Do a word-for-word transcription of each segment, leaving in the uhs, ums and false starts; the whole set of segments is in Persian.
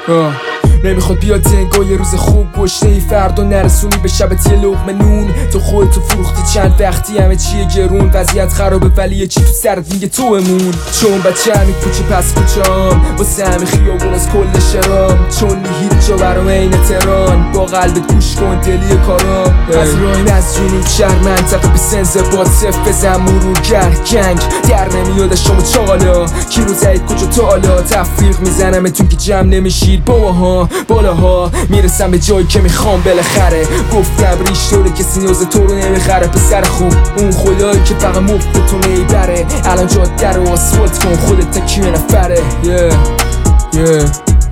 آه. نمیخواد بیاد تنگا یه روز خوب گشته ای فردا نرسونی به شبت یه لقمه نون. تو خودتو فروختی چند وقتی همه چیه گرون، وضعیت خرابه ولی یه چی تو سرت میگه تو امون. چون بچه همین کوچه پس کوچام واسه همین خیابون از کل شرام، چون هیچ جا برام این تهران با قلبت گوش کن دلی کارام. از راین از جنوب شهر منطقه به سنز باد صف بزن مرورگر گنگ در نمیاد شما چالا کی رو زید کجا تا حالا تفریق میزنمتون که جمع نمیشید باها بالاها میرسم به جایی که میخوام بالاخره. گفتم ریش طوره کسی نیاز تو رو نمیخره پسر خوب اون خدایی که فقط مفتتو میبره. الان جاده رو آسفالت کن خودت تکیه نفره. yeah. yeah.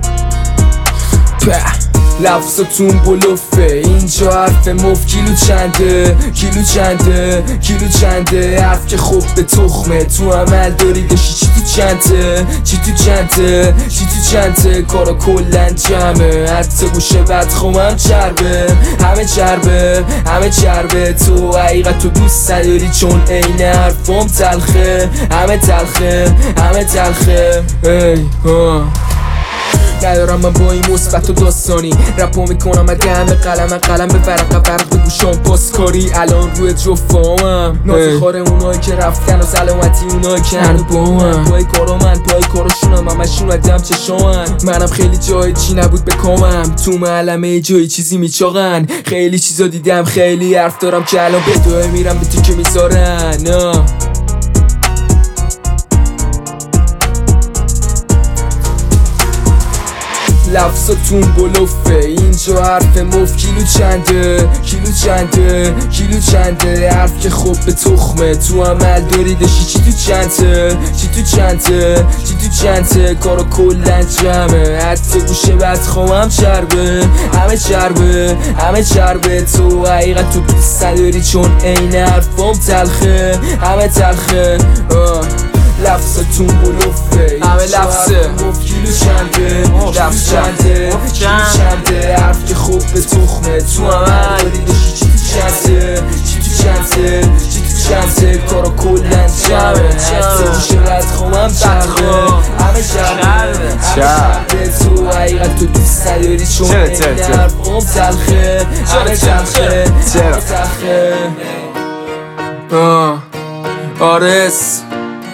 لفظاتون بلوفه اینجا حرف مف کیلو چنده کیلو چنده کیلو چنده حرف که خوب به تخمه تو عمل داری داشتی چی تو چنده چی تو چنده چی تو چنده کارا کلن جمعه حتی گوشه بدخومم چربه همه چربه همه چربه تو حقیقت تو دوست نداری چون عین حرفام تلخه همه تلخه همه تلخه ای ها ندارم من با این مثبت و داستانی رپو میکنم مدن به قلم قلم به ورق ورق به گوشام پاسکاری الان روی جفامم نازی خاره اونایی که رفتن و سلامتی اونایی که هنو با من پای کارا من پای کاراشونم همشون ردم چشامن. منم خیلی جای چی نبود به کامم تو معلمه جایی چیزی میچاقن خیلی چیزا دیدم خیلی حرف دارم که الان به دوه میرم به تیکه میذارن. لفظاتون بلوفه اینجا حرف مف کیلو چنده کیلو چنده کیلو چنده حرف که خوب به تخمه تو عمل داری داشتی چی تو چنده چی تو چنده چی تو چنده کارا کلن جمعه حتی گوشه بدخوامم چربه همه چربه همه چربه تو حقیقت تو دوست نداری چون عین حرفام تلخه همه تلخه. آه. لفظتون بلوفه همه لفظه کیلو چنده لفظ چنده کیلو چنده حرف که خوب به تخمه تو عمل داری داشتی چی تو چنده چی تو چنده چی تو چنده کارا کلن جمعه حتی گوشه بدخوامم چربه همه چربه همه تو حقیقت تو دوست نداری چون این حرفام تلخه همه تلخه همه تلخه. آرس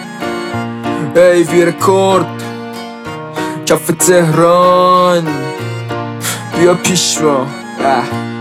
ایوی رکورد کف تهران بیا پیش با